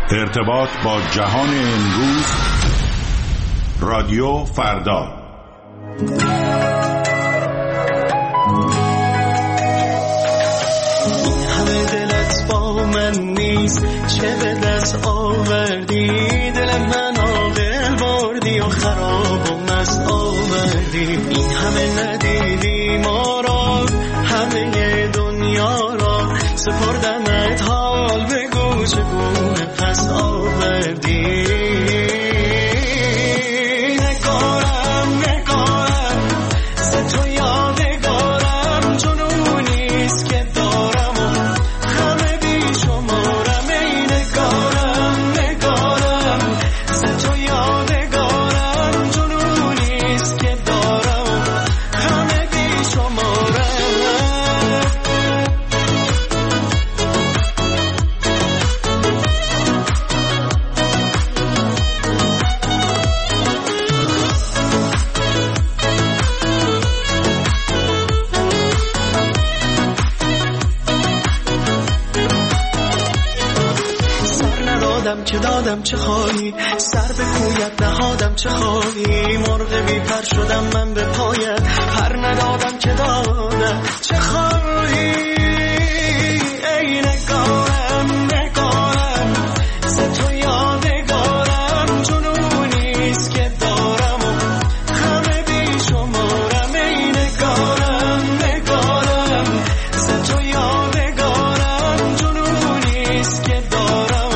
ارتباط با جهان امروز. رادیو فردا. این همه دلت با من نیست، چه به دست آوردی؟ دل من آقل بردی و خراب و مست آوردی. این همه ندیدی ما را، همه دنیا را سپردمت، حال بگو چگونه پس آوردی. چه دادم چه خواهی، سر به کویت نهادم چه خواهی، مرغ بی پر شدم من به پایت، پر ندادم که دادم چه خواهی. ای نگارم نگارم، ز تو یادگارم، جنونیست که دارم و همه بی شمارم. ای نگارم نگارم، ز تو یادگارم، جنونیست که دارم.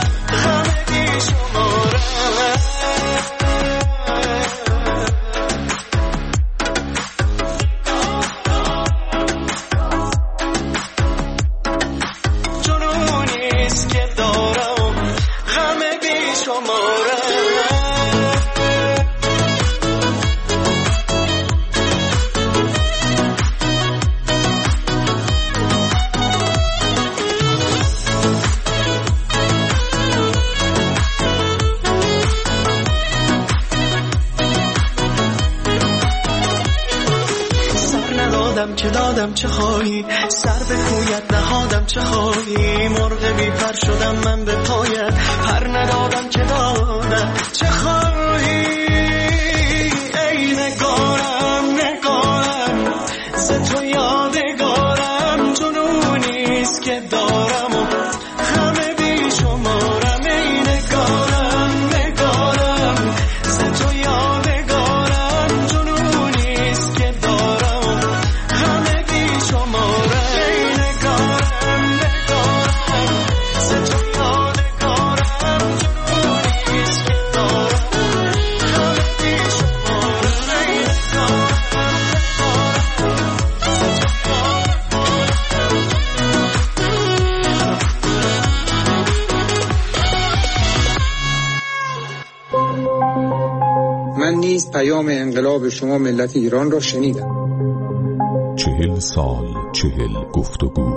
چه دادم چه خواهی، سر به کویت نهادم چه خواهی، مرغ بی پر شدم من به پایت، پر ندادم که دادم چه خواهی. ای نگارم نگارم، ز تو یادگارم، جنونیست که دارم و همه بی شمارم. ای نگارم نگارم، ز تو یادگارم، جنونیست که دارم. من نیز پیام انقلاب شما ملت ایران را شنیدم. 40 سال 40 گفتگو.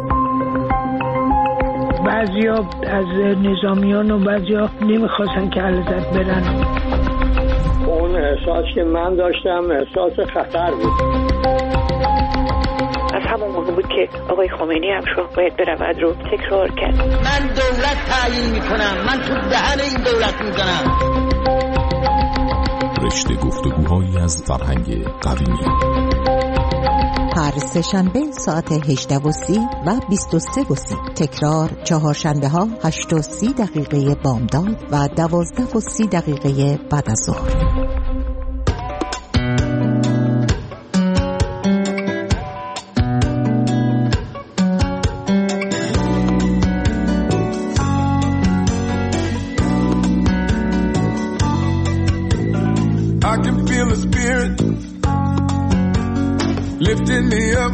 بعضیا از نظامیان و بعضیا نمیخواستن که علیزاده برن. اون احساس که من داشتم احساس خطر بود. از همون موقع بود که آقای خمینی هم شاه باید برود رو تکرار کرد. من دولت تعیین میکنم، من تو دهن این دولت میزنم. رشته گفتگوهایی از فرهنگ قدیمی. هر سه‌شنبه ساعت 18:30 و 23:30. تکرار چهارشنبه ها 8:30 بامداد و 12:30 بعد از ظهر. Lifting me up,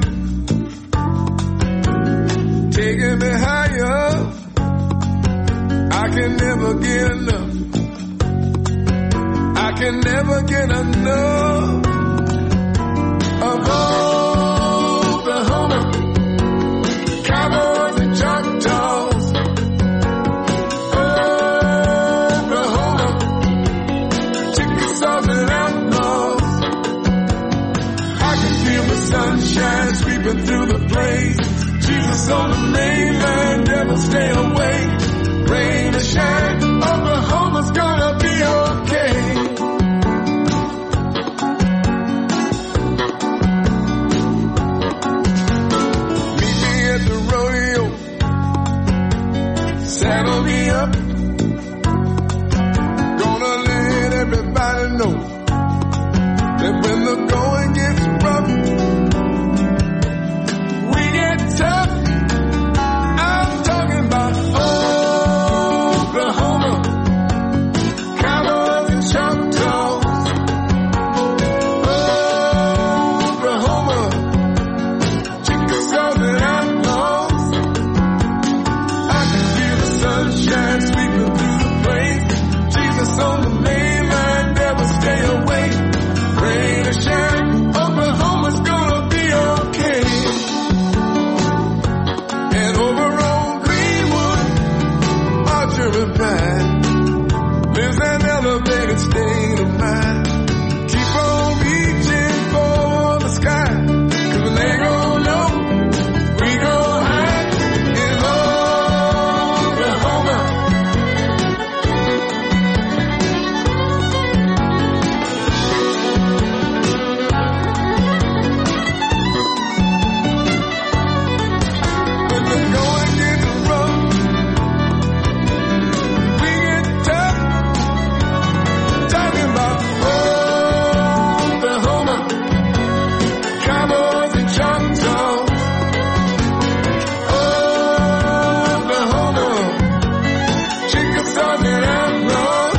taking me higher. I can never get enough. I can never get enough of Oklahoma cowboys and Choctaws. Oklahoma Chickasaws and outlaws. I can feel the sunshine sweeping through the place. Jesus on the mainland, never stay away. Rain or shine. saddle me up. Gonna let everybody know that when the going gets rough, we get tough. I'm talking about Oklahoma, cowboys and Choctaws. Oklahoma, Chickasaws and outlaws. I can feel the sunshine sweeping through the plains. Jesus on the main line, never stay away. Rain or shine, Oklahoma's gonna be okay. And over on Greenwood, Archer and Pine, lives an elevated state of mind. Keep on reaching for the sky, 'cause when they go low, we go high. In Oklahoma, when the going gets rough, we get tough. Talking about Oklahoma, cowboys and Choctaws. Oklahoma, Chickasaws and outlaws.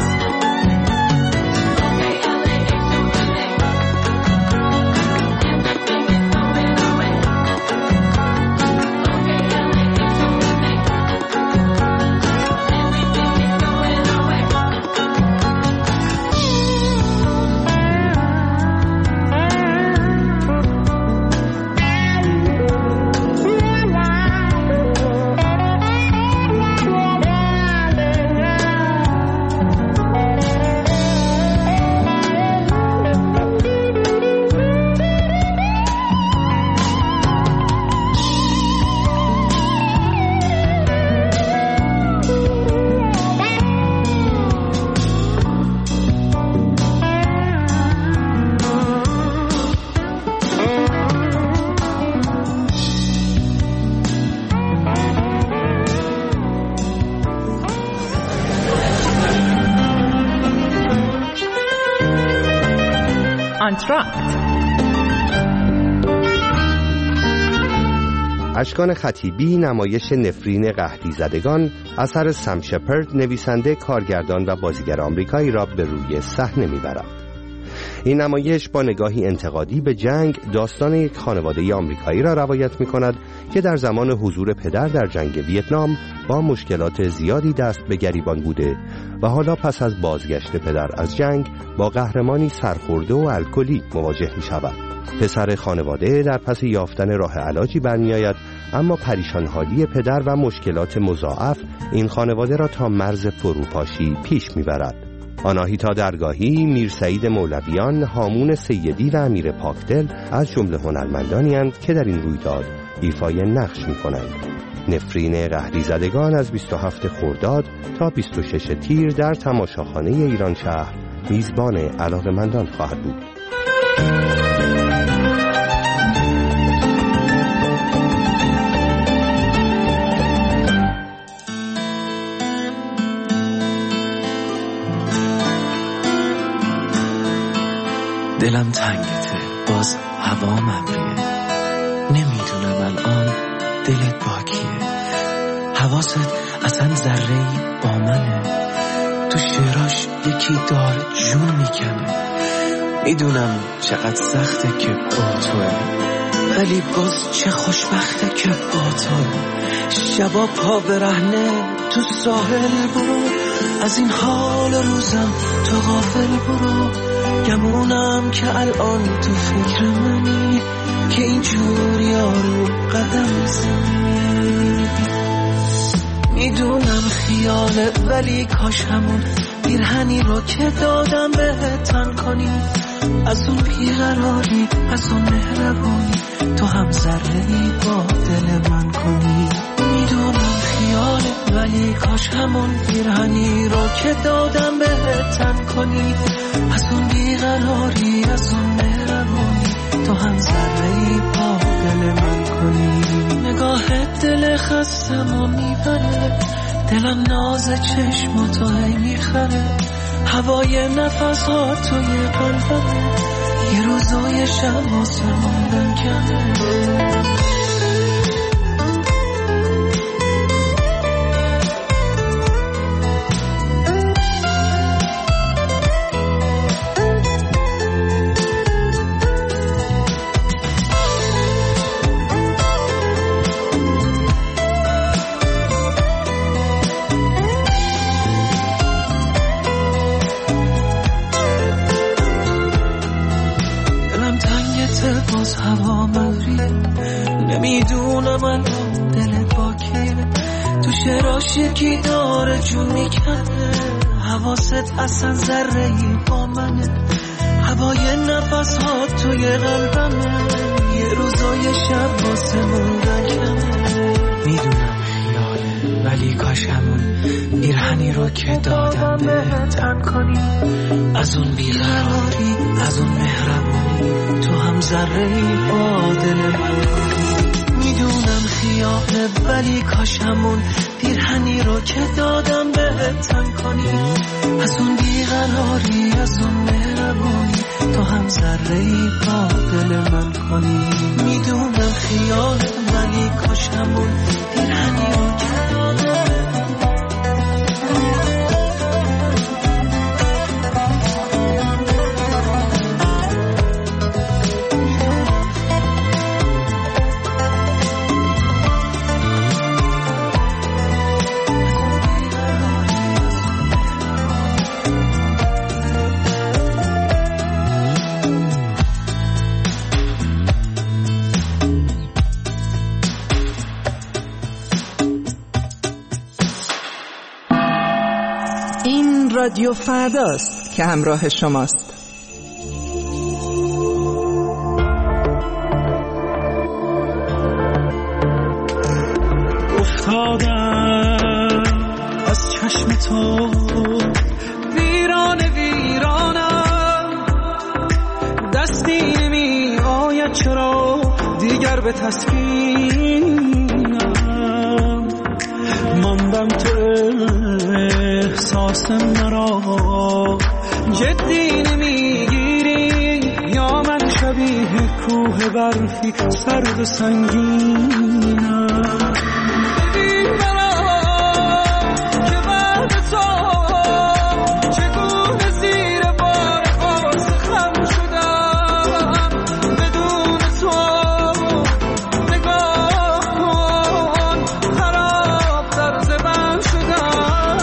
آنتراکت. اشکان خطیبی، نمایش نفرین قحطی زدگان، اثر سم شپرد، نویسنده، کارگردان و بازیگر آمریکایی را به روی صحنه می‌برد. این نمایش با نگاهی انتقادی به جنگ، داستان یک خانواده آمریکایی را روایت می‌کند که در زمان حضور پدر در جنگ ویتنام با مشکلات زیادی دست به گریبان بوده و حالا پس از بازگشت پدر از جنگ با قهرمانی سرخورده و الکلی مواجه می‌شود. پسر خانواده در پس یافتن راه علاجی برمی‌آید، اما پریشان حالی پدر و مشکلات مضاعف این خانواده را تا مرز فروپاشی پیش می‌برد. آناهیتا درگاهی، میر سعید مولویان، هامون سیدی و امیر پاکدل از جمله هنرمندانی اند که در این رویداد ایفای نقش می‌کنند. نفرین قحطی زدگان از 27 خرداد تا 26 تیر در تماشاخانه ایران شهر میزبان علاقه‌مندان خواهد بود. دلم تنگته، باز هوا ابریه، نمیدونم الان دلت با کیه. حواست اصلا ذره‌ای با منه، تو شعراش یکی داره جون میکنه. میدونم چقدر سخته که با توه، ولی باز چه خوشبخته که با توه. شبا پا برهنه تو ساحل برو، از این حال روزم تو غافل برو. گمونم که الان تو فکر منی، که اینجور یارو قدم میزنی. میدونم خیاله، ولی کاش همون پیرهنی رو که دادم بهت تن کنی. از اون بیقراری، از اون مهربونی، تو هم ذره‌ای با دل من کنی. میدونم خیاله، ولی کاش همون پیرهنی رو که دادم بهت تن کنی. از اون بیقراری، از اون مهربونی، تو هم ذره‌ای با دل من کنی. نگاهت دل خستمو میبره، دلم ناز چشماتو هی میخره، هوای نفس ها توی قلبمه، یه روزای شب واسه موندن کمه. باز هوا مغریه، نمیدونم الان دلت با کیه، تو شعراش یکی داره جون میکنه، حواست اصلا ذره‌ای با منه، هوای نفس ها توی قلبمه، یه روزای شب واسه موندن کمه. میدونم خیاله ولی کاش همون پیرهنی رو که دادم بهت تن کنی، از اون بیقراری از اون مهربونی تو هم ذره‌ای با دل من. میدونم خیاله ولی کاش همون پیرهنی رو که دادم بهت تن کنی، از اون بیقراری از اون مهربونی تو هم ذره‌ای با دل من کنی. میدونم خیاله ولی کاش همون پیرهنی رو که دادم. رادیو فرداست که همراه شماست. افتادم از چشم تو ویرانه ویرانم، دستی نمی آید چرا دیگر به تسکینم، ماندم تو احساس مرا جدی نمیگیری، یا من شبیه کوه برفی سرد و سنگینم. ببین مرا که بعد تو چگونه زیر بار قاس خم شدم، بدون تو نگاه کن خراب در زبان شدم،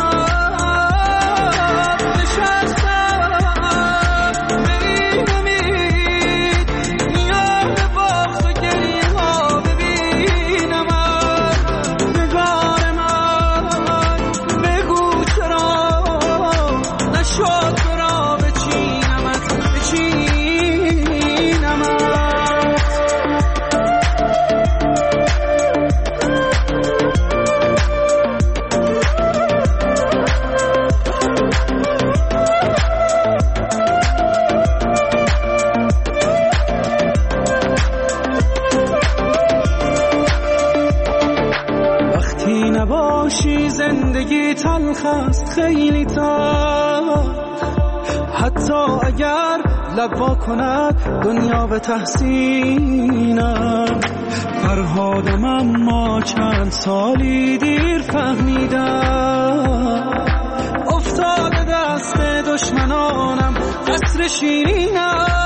زندگی تلخ است خیلی تلخ، حتی اگر لب وا کند دنیا به تحسینم. فرهادم اما چند سالی دیر فهمیدم، افتاده دست دشمنانم قصر شیرینم.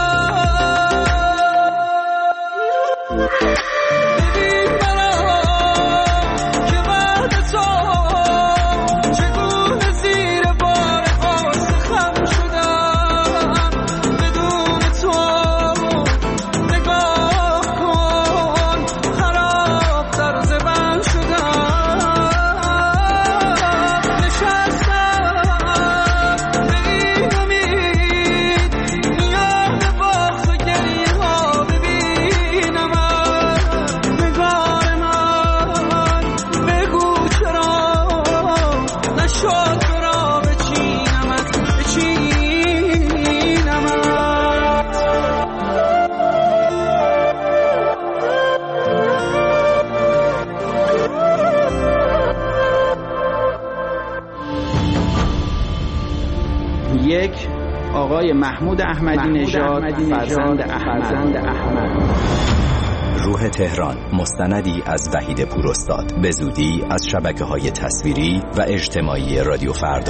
1 آقای محمود احمدی نژاد فرزند احمد. روح تهران، مستندی از وحید پوراستاد، به زودی از شبکه‌های تصویری و اجتماعی رادیو فردا.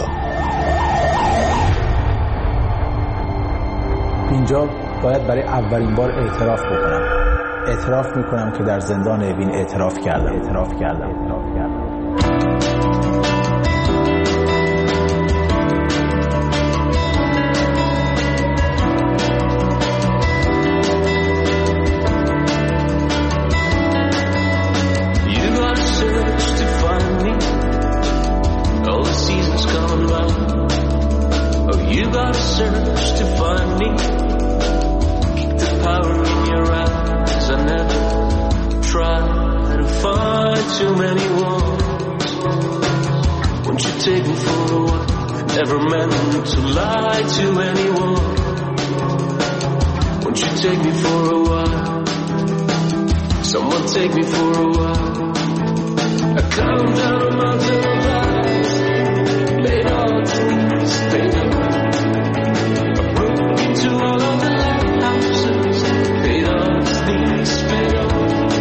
اینجا باید برای اولین بار اعتراف میکنم که در زندان اوین اعتراف کردم. Never meant to lie to anyone. Won't you take me for a while? Someone take me for a while. I come down a mountain of lies, laid on trees, faded. I broke into all of the lighthouses, paid off these, paid off.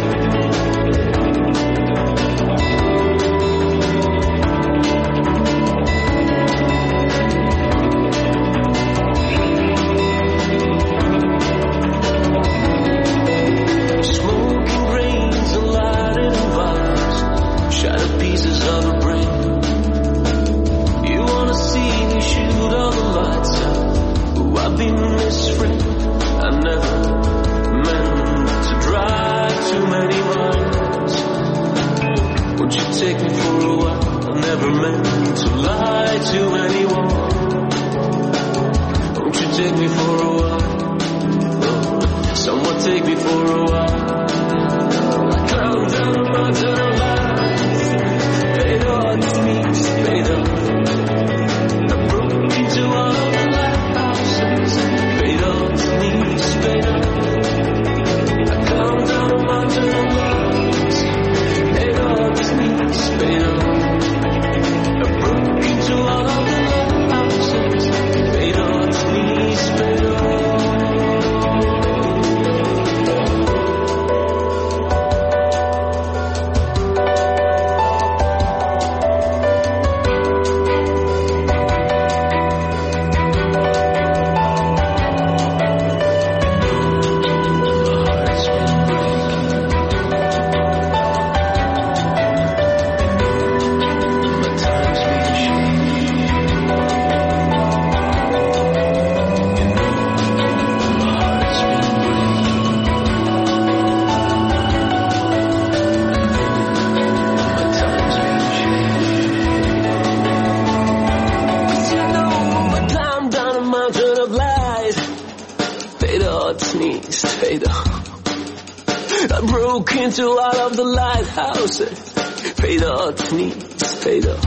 I broke into all of the lighthouses, paid off knees, paid off.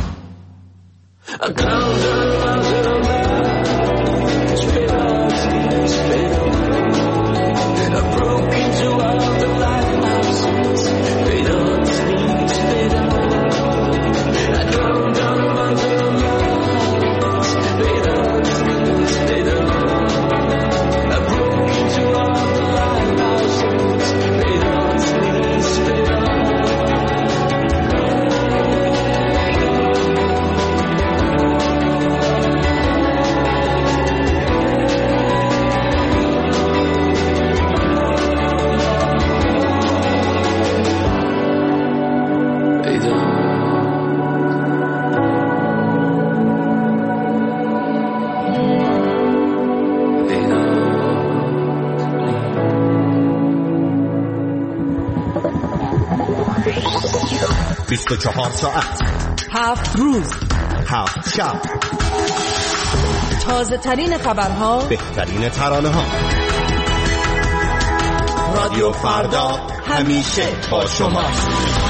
I climbed down the mountain of lies, paid off knees, paid off. I broke into all of the lighthouses, paid off knees, paid off. I climbed down the mountain of lies, paid off knees, paid off. I broke into all of the lighthouses, paid off knees, paid off. بیست و 24 ساعت 7 روز 7 شب، تازه ترین خبرها، بهترین ترانه ها. رادیو فردا همیشه با شماست.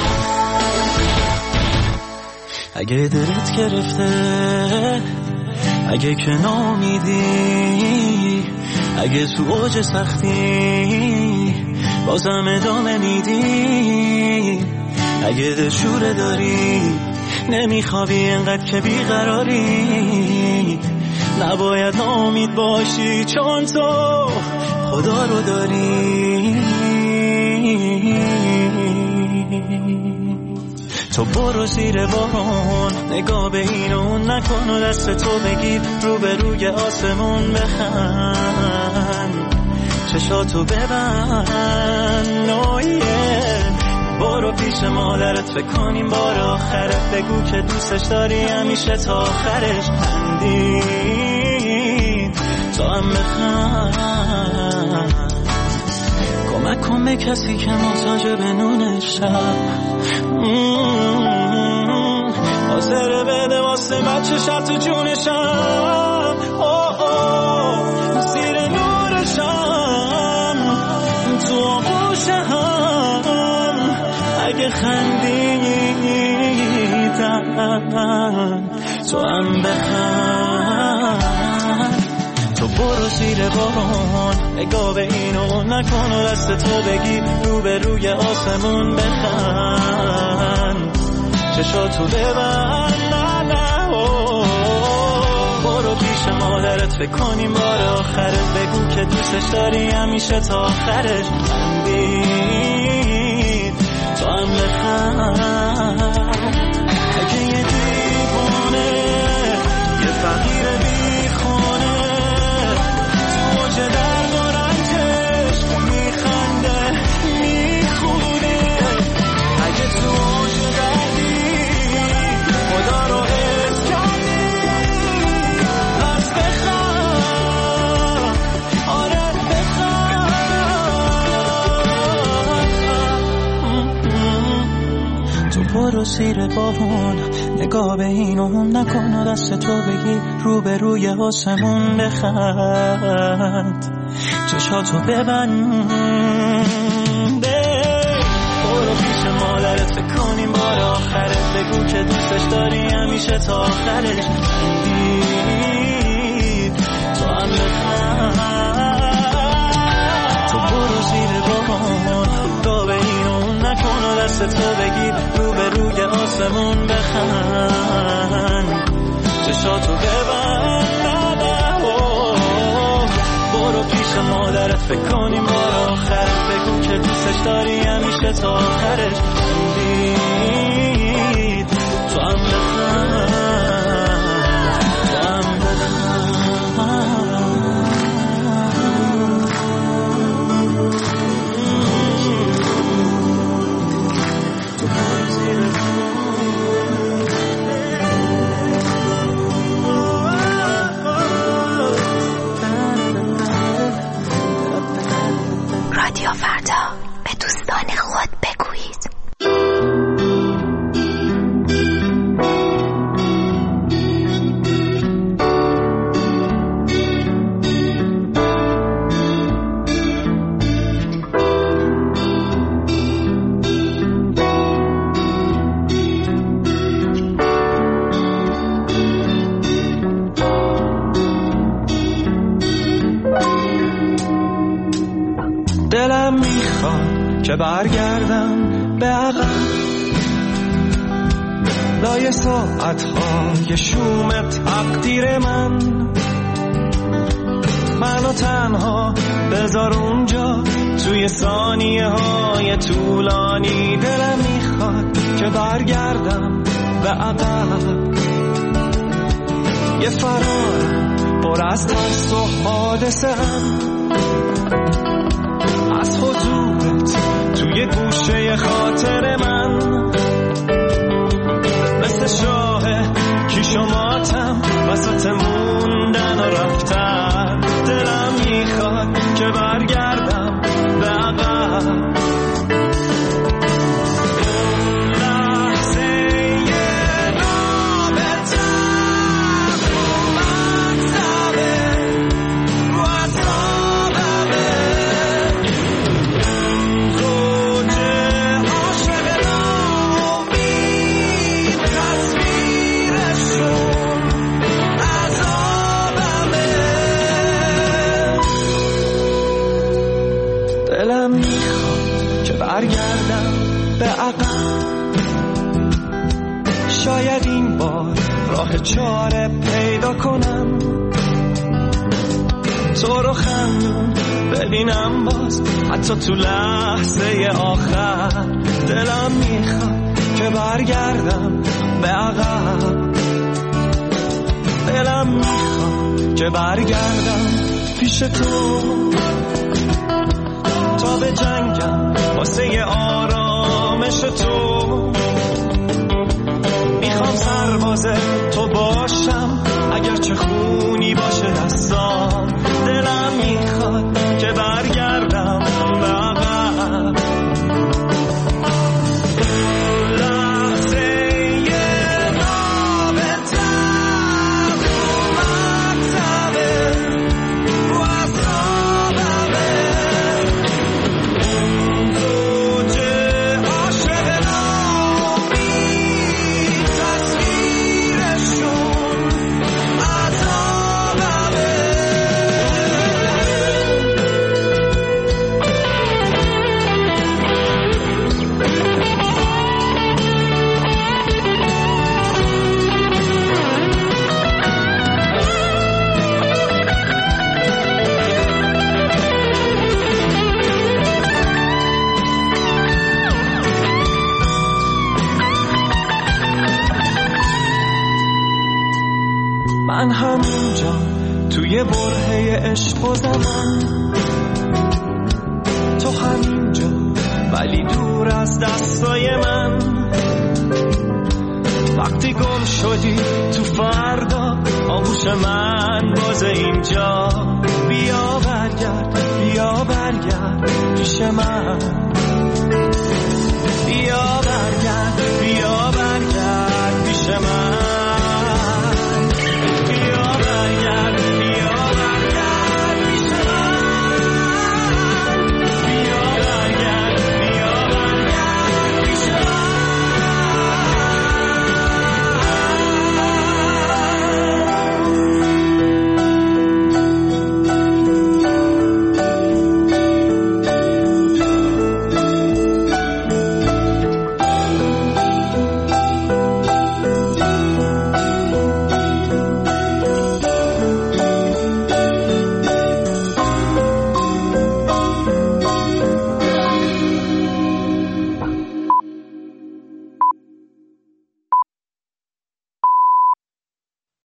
اگه دلت گرفته، اگه که نامیدی، اگه تو اوج سختی بازم ادامه میدی، اگه دلشوره داری نمیخوابی انقدر که بیقراری، نباید ناامید باشی چون تو خدا رو داری. تو برو زیر بارون نگاه به این و اون نکن و دست تو بگیر رو به روی آسمون بخند چشاتو ببند برو پیش مادرت فکر کنیم بار آخرت بگو که دوستش داری همیشه تا آخرش خندید تو هم بخند کمک کن به کسی که محتاج به نون شب حاضر بده واسه بچه شب تو جونشم زیر نورشم تو آغوشم اگه خندیدن تو هم بخند. تو برو زیر بارون نگاه به این و اون نکن و دست تو بگیر رو به روی آسمون بخند چشاتو ببند برو پیش مادرت فکر کنیم بار آخرت بگو که دوستش داری همیشه تا آخرش خندید تو هم بخند. اگه یه دیوانه یه فقیر بیخونه تو اوج درد و رنجش میخنده میخونه اگه تو اوج دردی خدا رو حس کردی پس بخند آره بخند. تو برو زیر بارون نگاه به این و اون نکن و دست تو بگی رو به روی آسمون بخند چشاتو ببند برو پیش مادرت فکر کنیم بار آخرت بگو که دوستش داری همیشه تا آخرش خندید تو هم بخند. تو برو زیر بارون نگاه به این و اون نکن و دست تو بگی رو به روی آسمون بخند چشاتو ببند برو پیش مادرت فکر کنیم بار آخرت بگو که دوستش داری همیشه تا آخرش خندید تو هم بخند تو هم رادیو فردا به دوستان خود بگویید. دلم میخواد که برگردم به عقب لای ساعت‌های شوم تقدیر منو تنها بذار اونجا توی ثانیه‌های طولانی. دلم میخواد که برگردم به عقب یه فرار پر از ترس و حادثه از حضورت توی گوشه خاطر من مثل شاه کیش و ماتم وسط موندن و رفتن. دلم میخواد که برگردم به عقب برگردم به عقب شاید این بار راه چاره پیدا کنم تو رو خندون ببینم باز، حتی تو لحظه آخر. دلم میخواد که برگردم به عقب، دلم میخواد که برگردم پیش تو، تا به جنگم واسه آرامش تو. میخوام سرباز تو باشم اگر چه خونی باشه دستام. دلم میخواد که برگردم به عقب. لحظه نابتم تو مکتبه و اصابمه، زوجه عاشق نامی تصویرشون عذابمه. من همینجا توی برهه عشق و زمان، تو همینجا ولی دور از دستای من. وقتی گم شدی تو فردا، آغوش من باز اینجا. بیا برگرد پیش من.